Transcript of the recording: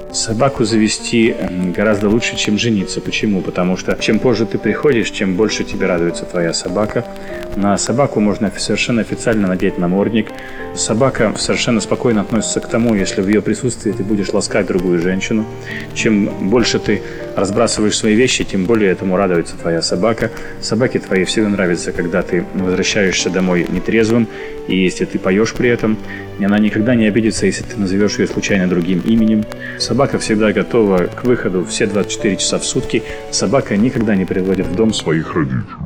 Собаку завести гораздо лучше, чем жениться. Почему? Потому что чем позже ты приходишь, тем больше тебе радуется твоя собака. На собаку можно совершенно официально надеть намордник. Собака совершенно спокойно относится к тому, если в ее присутствии ты будешь ласкать другую женщину. Чем больше ты разбрасываешь свои вещи, тем более этому радуется твоя собака. Собаке твоей всегда нравится, когда ты возвращаешься домой нетрезвым, и если ты поешь при этом, она никогда не обидится, если ты назовешь ее случайно другим именем. Собака всегда готова к выходу все 24 часа в сутки. Собака никогда не приводит в дом своих родителей.